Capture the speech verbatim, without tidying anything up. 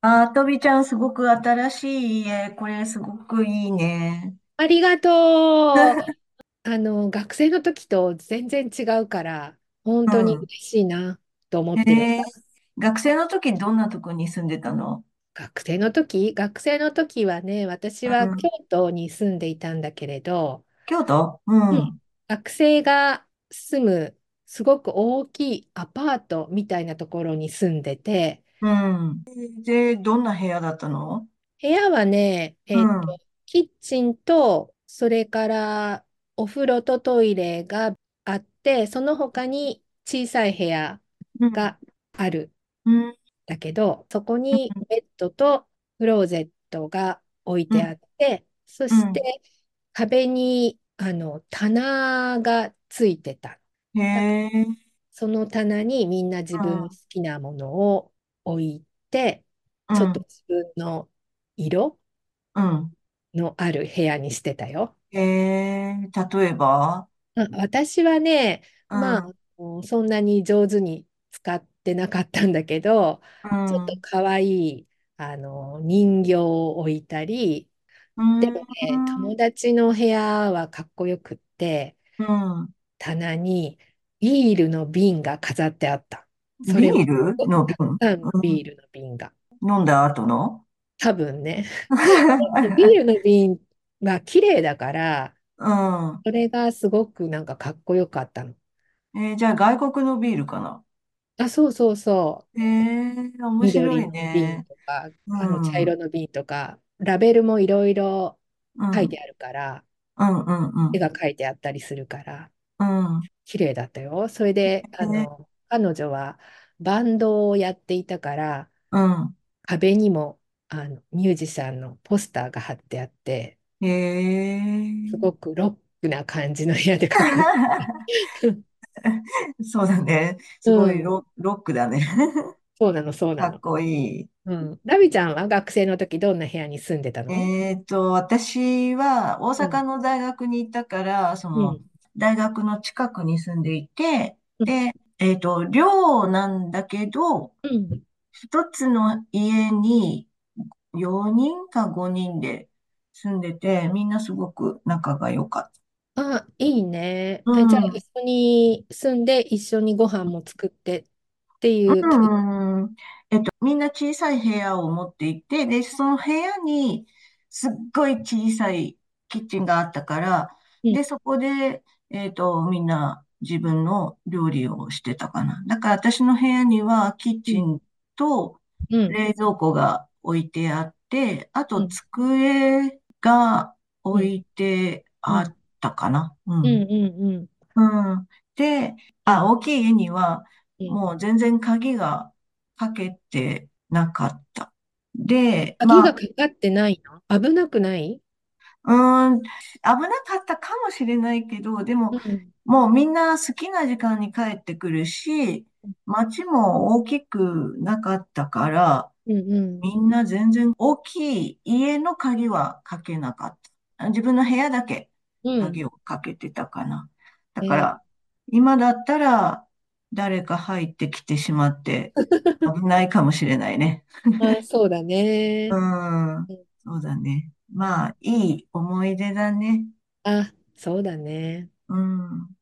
あー、とびちゃん、すごく新しい家。これ、すごくいいね。 ありがとう。あの、学生の時と全然違うから、本当にう嬉しいなと思ん。 ってる。 えー、学生の時、どんなとこに住んでたの？ 学生の時、学生の時はね、私は京うん。 都に住んでいたんだけれど、 京都。ううん、 ん。 学生が住むすごく大きいアパートみたいなところに住んでて、 うん。で、どんな部屋だったの？ 部屋はね、 うえっと、 ん。 キッチンと、それからお風呂とトイレがあって、その他に小さい部屋うん。 があるんうん。 だけど、そこにベッドとクローゼットが置いうん。 てあって、そうん。 して壁にあの棚がついてた。 へだからえ。 その棚にみんな自分の好きなものを置いて、ちょっとうん。 自分の色うん。 のある部屋にしてたよ。 へえ。例えば？ あ、私はね、まあ、 うん。 もうそんなに上手に使ってなかったんだけど、 うちょっとん。 可愛いあの人形を置いたり、 うん。 でもね、友達の部屋はかっこよくって、 うん。 棚にビールの瓶が飾ってあった。それもビールすごくの瓶。 たくさんうん。 ビールの瓶が。 飲んだ後の？ 多分ね。ビールの瓶は綺麗だから、 うん。 それがすごくなんかかっこよかったの。 えーじゃあ外国のビールかな？ あ、そうそうそう。 えー、面白い緑の瓶ね。 とか、 うあの茶ん、うん、 色の瓶とか、ラベルもいろいろうん、 書いてあるから、 うん、うん、 絵が書いてあったりするから、 うん。 綺麗だったよ。それで、あえの、彼女はバンドをやっていたから、 うん。 壁にもあのミュージシャンのポスターが貼ってあって、 へえ。 すごくロックな感じの部屋でかっこいい。 そうだね。 うすごいん、 ロ、ロックだね。 そうなの、そうなの。 かっこいい。 うん。ラビちゃんは学生の時どんな部屋に住んでたの？ えっと、私は大うん。 阪の大学に行ったから、その、 うん。 大学の近くに住んでいて、 うん。 で、えっと、寮なんだけど、 うん。 一つの家によにんかごにんで住んでて、みんなすごく仲が良かった。 あ、いいね。 うえ、じゃあ、 ん。 一緒に住んで、一緒にご飯も作ってっていう感じ。 うん。えっと、みんな小さい部屋を持っていて、で、その部屋にすっごい小さいキッチンがあったから、 うん。 で、そこで、えっと、みんな自分の料理をしてたかな。だから私の部屋にはキッうん。 チンとうん。 冷蔵庫が置いてあって、あとうん。 机がうん。 置いてうん。 あったかな。ううん。 ん。 うん。 うん。で、あ、 うん。 大きい家には、 うん。 もう全然鍵がかけてなかった。で、 鍵まあ、 がかかってないの？危なくない？ うーん、危なかったかもしれないけど、でも、 うん。 もうみんな好きな時間に帰ってくるし、街も大きくなかったから、 うん。うん。 みんな全然大きい家の鍵はかけなかった。自分の部屋だけうん。 鍵をかけてたかな。だえー、 から、今だったら誰か入ってきてしまって危ないかもしれないね。 あ、そうだうね。 ん、そうだね。まあ、いい思い出だね。 あ、そうだね。 うん。